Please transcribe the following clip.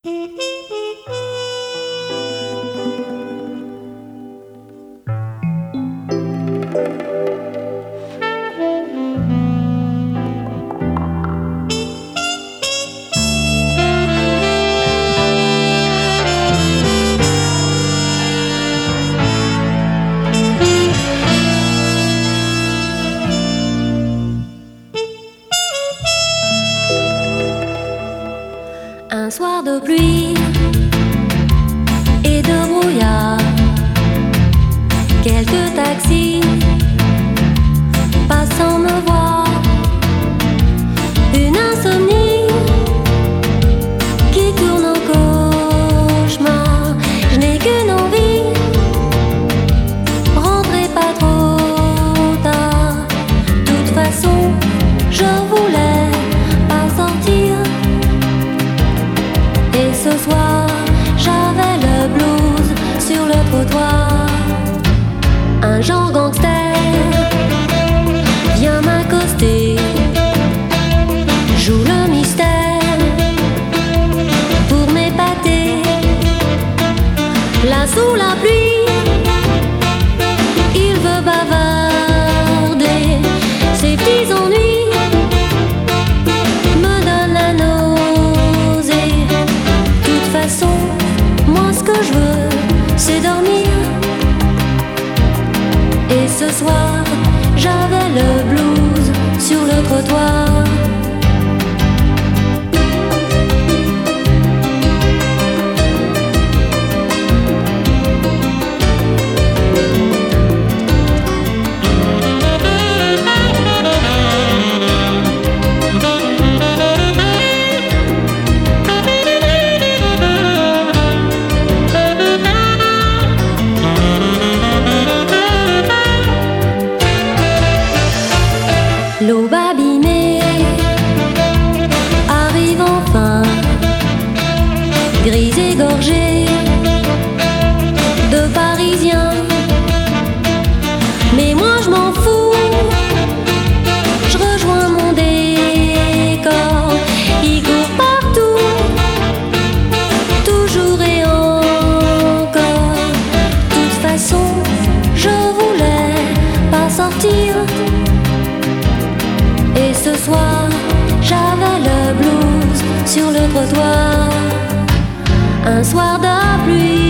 Un soir de pluie et de brouillard, quelques taxis passant me voir, une insomnie qui tourne au cauchemar. Je n'ai qu'une envie, rentrez pas trop tard. De toute façon, je voulais pas sortir. Et ce soir, j'avais le blues sur le trottoir. Un genre gangster vient m'accoster, joue le mystère pour m'épater. Là sous la pluie, il veut bavarder. Ses petits ennuis me donnent la nausée. De toute façon, moi ce que je veux, c'est dormir. Et ce soir, j'avais le blues sur le trottoir. L'aube abîmée arrive enfin, grise égorgée de Parisiens. Mais moi je m'en fous, je rejoins mon décor. Il court partout, toujours et encore. De toute façon, je voulais pas sortir. Et ce soir, j'avais le blues sur le trottoir. Un soir de pluie